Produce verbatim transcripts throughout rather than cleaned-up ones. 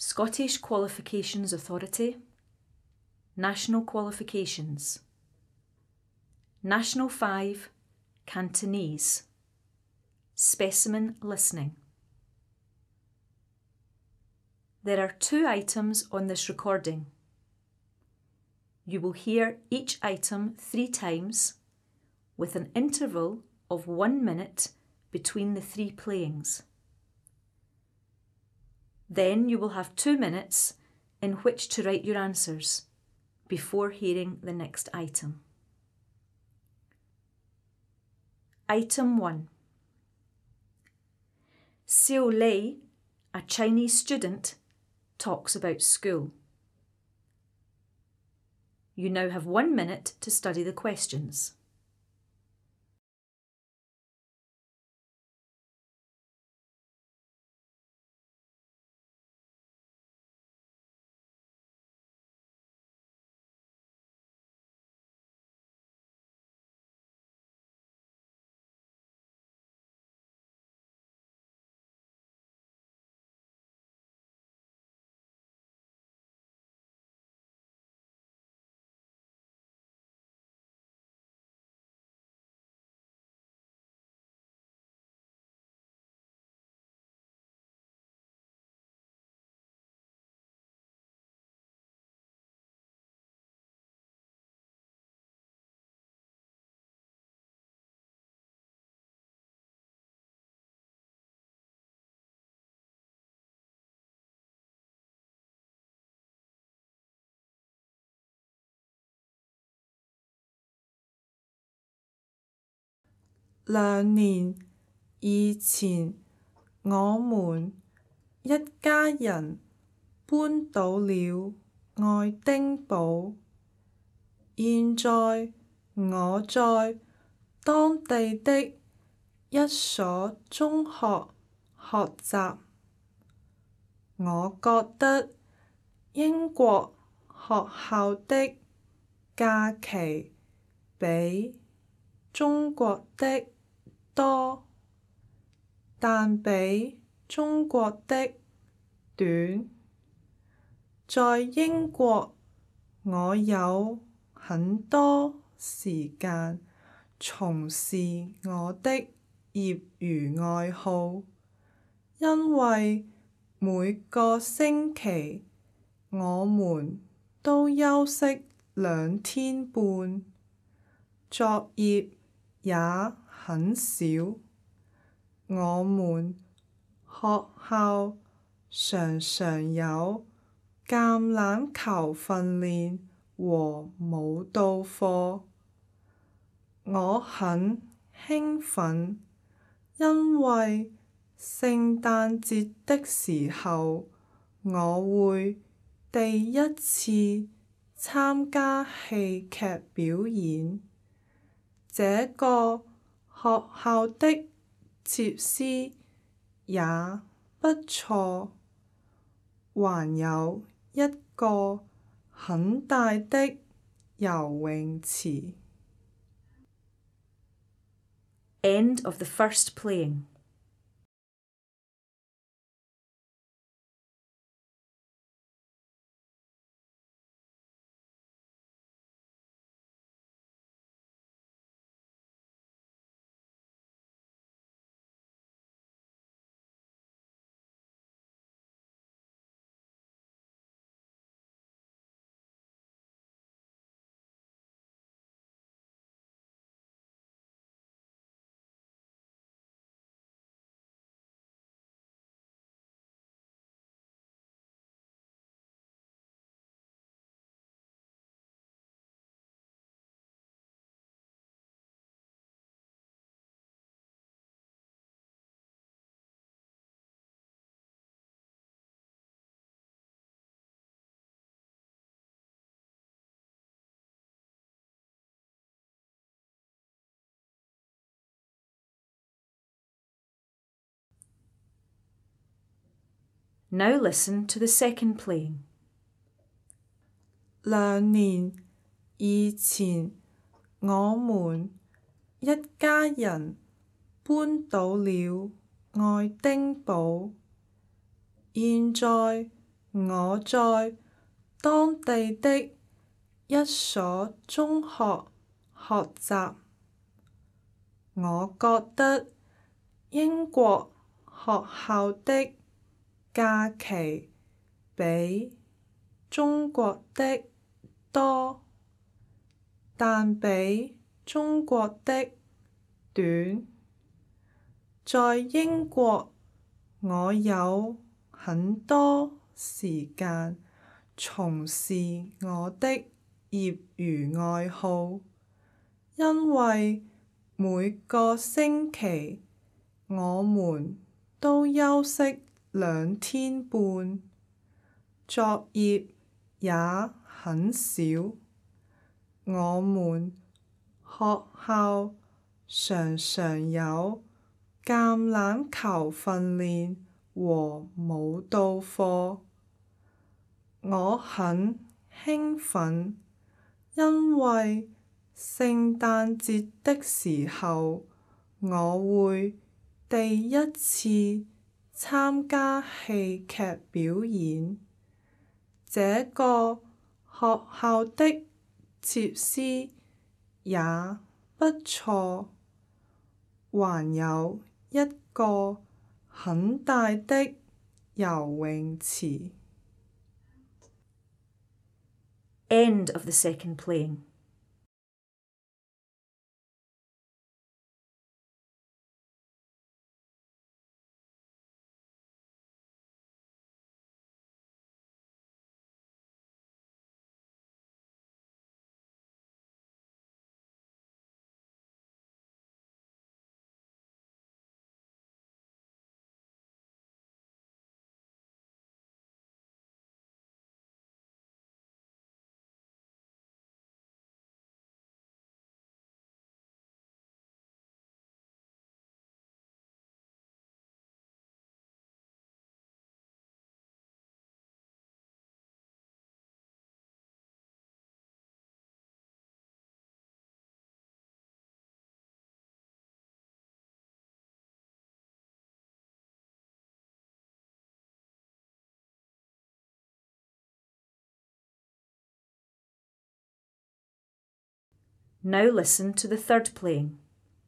Scottish Qualifications Authority, National Qualifications, National five, Cantonese, Specimen Listening. There are two items on this recording. You will hear each item three times with an interval of one minute between the three playings. Then you will have two minutes in which to write your answers before hearing the next item. Item one. Xiao Lei, a Chinese student, talks about school. You now have one minute to study the questions. 兩年以前，我們一家人搬到了愛丁堡。現在我在當地的一所中學學習。我覺得英國學校的假期比中國的多，但比中國的短。在英國，我有很多時間從事我的業餘愛好，因為每個星期我們都休息兩天半，作業也很少。我們學校常常有橄欖球訓練和舞蹈課。我很興奮，因為聖誕節的時候我會第一次參加戲劇表演。這個學校的設施也不錯，還有一個很大的游泳池。 End of the first playing. Now listen to the second playing. 兩年以前，我們一家人搬到了愛丁堡。現在我在當地的一所中學學習。我覺得英國學校的假期比中國的多，但比中國的短。在英國，我有很多時間從事我的業餘愛好，因為每個星期我們都休息兩天半，作業也很少。我們學校常常有橄欖球訓練和舞蹈課。我很興奮，因為聖誕節的時候，我會第一次參加戲劇表演。這個學校的設施也不錯，還有一個很大的游泳池。 End of the second playing. Now listen to the third playing.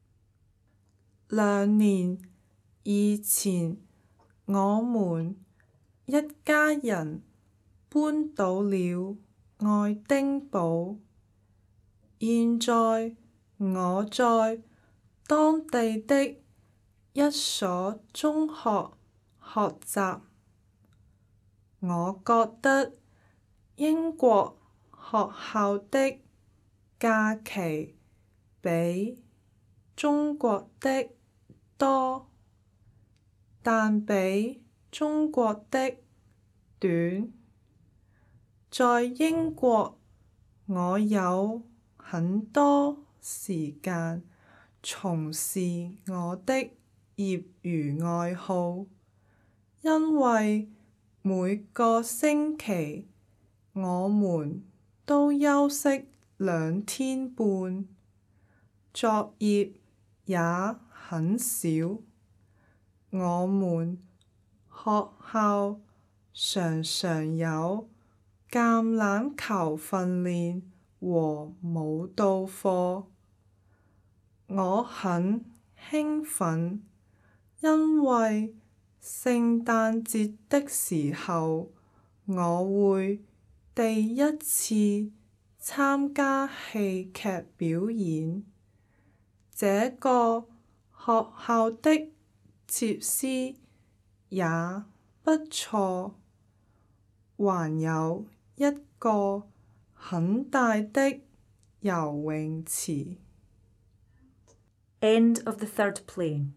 兩年以前，我們一家人搬到了愛丁堡。現在我在當地的一所中學學習。我覺得英國學校的假期比中國的多，但比中國的短。在英國，我有很多時間從事我的業餘愛好，因為每個星期我們都休息兩天半，作業也很少。我們學校常常有橄欖球訓練和舞蹈課。我很興奮，因為聖誕節的時候，我會第一次參加戲劇表演。這個學校的設施也不錯，還有一個很大的游泳池。 End of the third playing.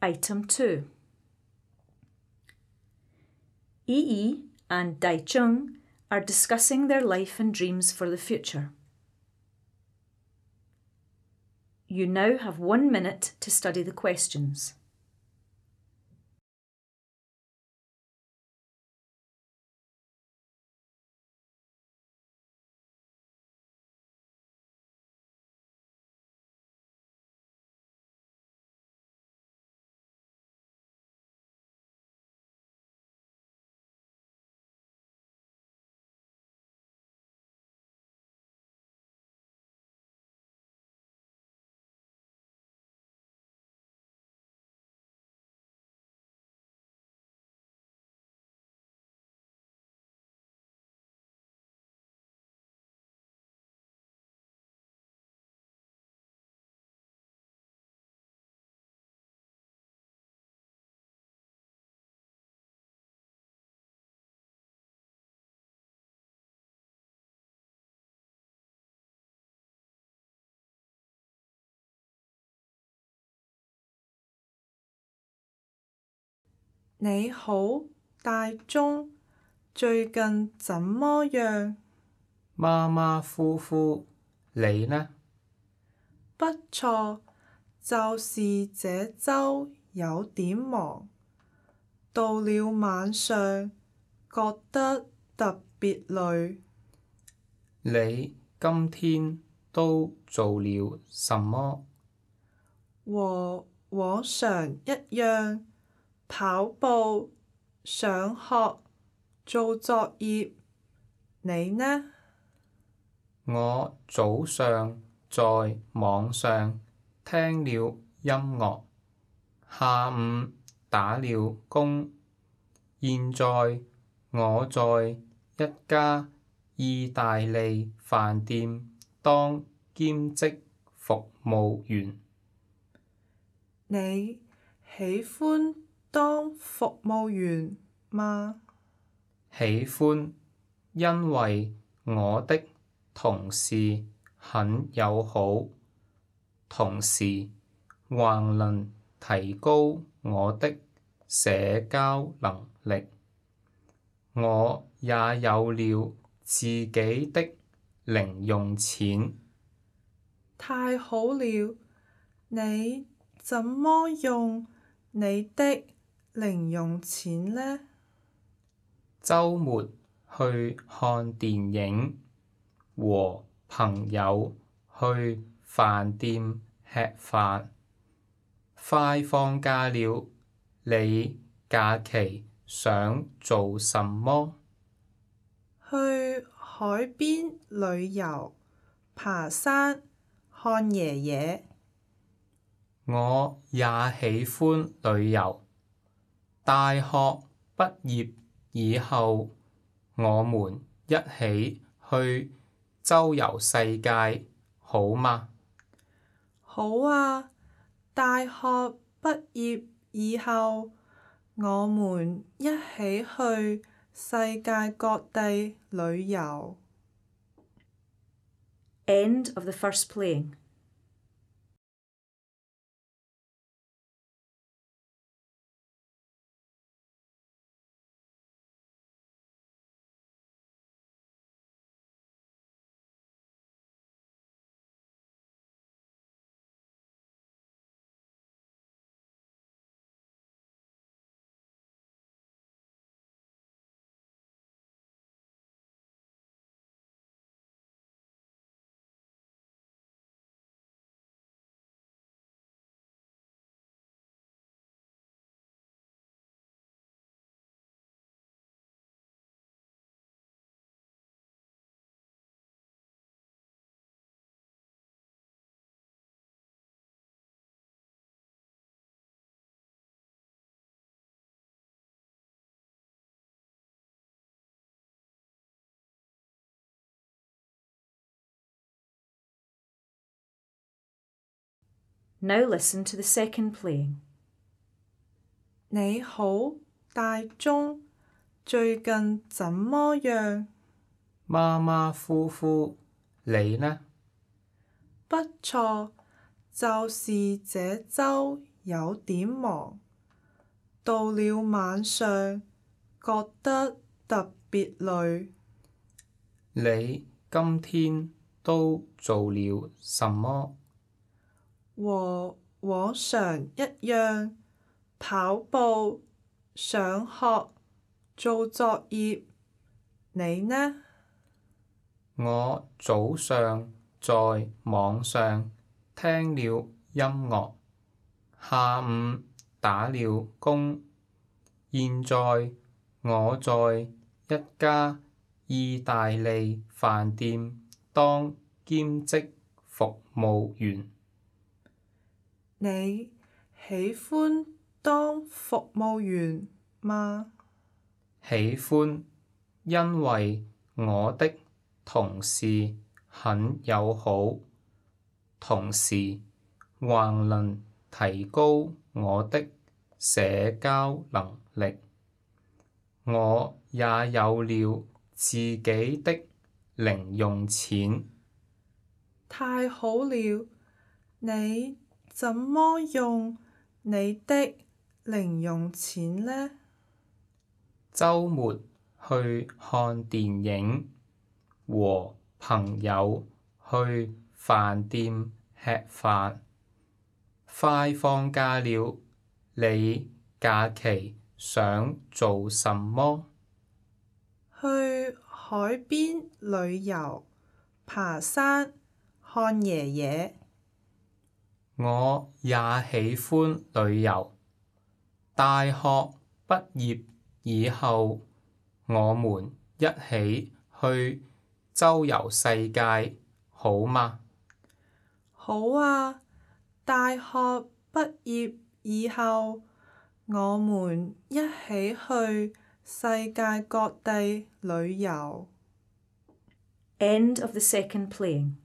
Item two. Yi Yi and Dai Chung are discussing their life and dreams for the future. You now have one minute to study the questions. 你好，大鐘，最近怎麼樣？ 馬馬虎虎，你呢？ 不錯，就是這週有點忙，到了晚上覺得特別累。 你今天都做了什麼？ 和往常一樣，跑步、上學、做作業。你呢？ 我早上在網上聽了音樂，下午打了工，現在我在一家意大利飯店當兼職服務員。 你喜歡當服務員嗎？ 喜歡，因為我的同事很友好，同時還能提高我的社交能力。我也有了自己的零用錢。 太好了！你怎麼用你的零用錢呢？ 週末去看電影，和朋友去飯店吃飯。快放假了，你假期想做什麼？ 去海邊旅遊、爬山、看爺爺。 我也喜歡旅遊。大學畢業以後，我們一起去周遊世界，好嗎？ 好啊！大學畢業以後，我們一起去世界各地旅遊。 End of the first playing. Now listen to the second playing. 你好，大鐘，最近怎麼樣？ 馬馬虎虎，你呢？ 不錯，就是這週有點忙，到了晚上覺得特別累。 你今天都做了什麼？ 和往常一樣，跑步、上學、做作業。你呢？ 我早上在網上聽了音樂，下午打了工，現在我在一家意大利飯店當兼職服務員。 你喜歡當服務員嗎？ 喜歡，因為我的同事很友好，同時還能提高我的社交能力。我也有了自己的零用錢。 太好了！你怎麼用你的零用錢呢？ 週末去看電影，和朋友去飯店吃飯。快放假了，你假期想做什麼？ 去海邊旅遊、爬山、看爺爺。 我也喜歡旅遊。大學畢業以後，我們一起去周遊世界，好嗎？ 好啊！大學畢業以後，我們一起去世界各地旅遊。 End of the second playing.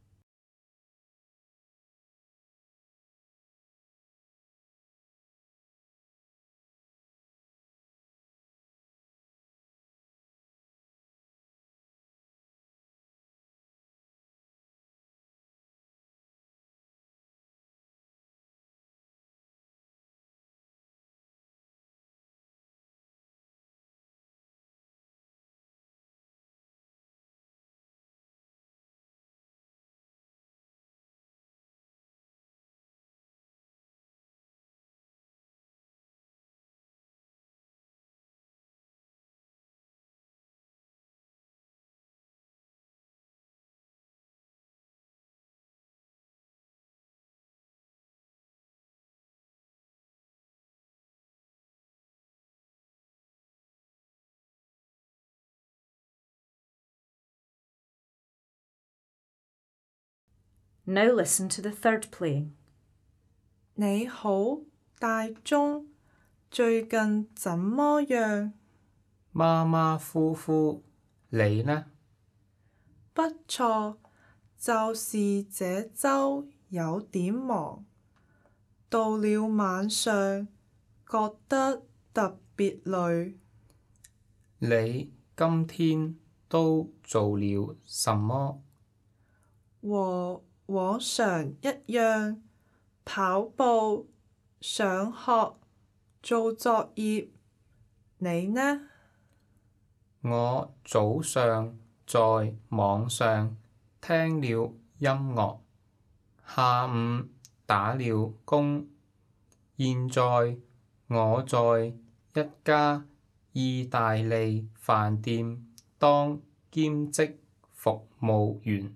Now listen to the third playing. 你好，大鐘，最近怎麼樣？ 馬馬虎虎，你呢？ 不錯，就是這週有點忙，到了晚上覺得特別累。 你今天都做了什麼？ 和往常一樣，跑步、上學、做作業。你呢？ 我早上在網上聽了音樂，下午打了工，現在我在一家意大利飯店當兼職服務員。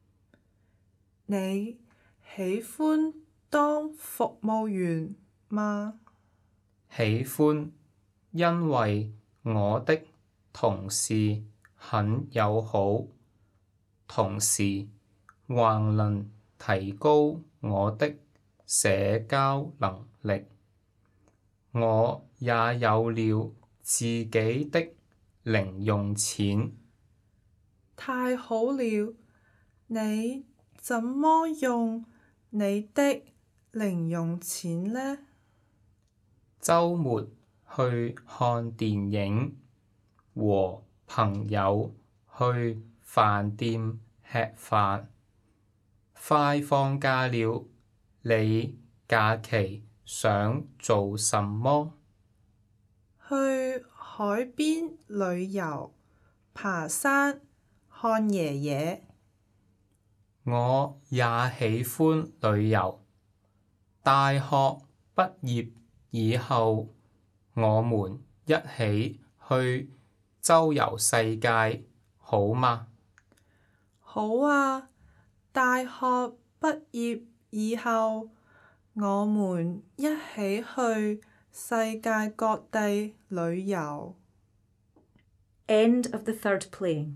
你喜歡當服務員嗎？ 喜歡，因為我的同事很友好，同時還能提高我的社交能力。我也有了自己的零用錢。 太好了！你怎麼用你的零用錢呢？ 週末去看電影，和朋友去飯店吃飯。快放假了，你假期想做什麼？ 去海邊旅遊、爬山、看爺爺。 我也喜歡旅遊。大學畢業以後，我們一起去周遊世界，好嗎？ 好啊！大學畢業以後，我們一起去世界各地旅遊。 End of the third playing.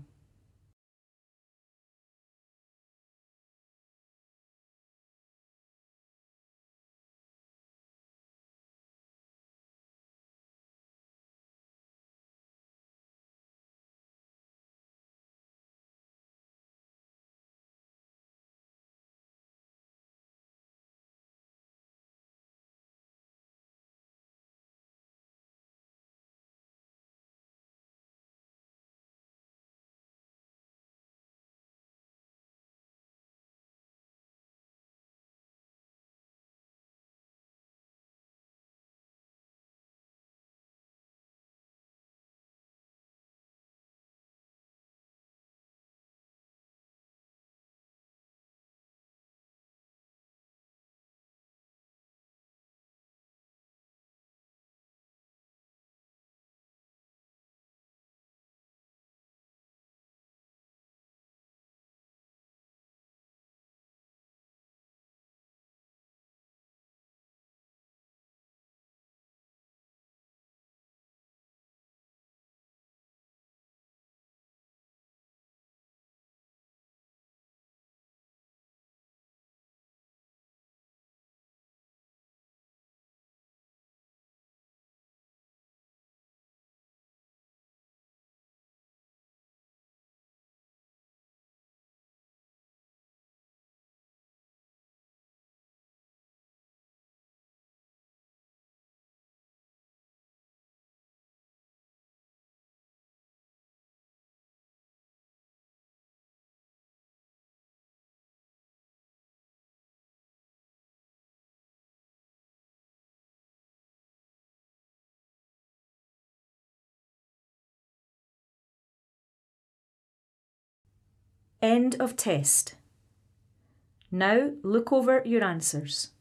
End of test. Now look over your answers.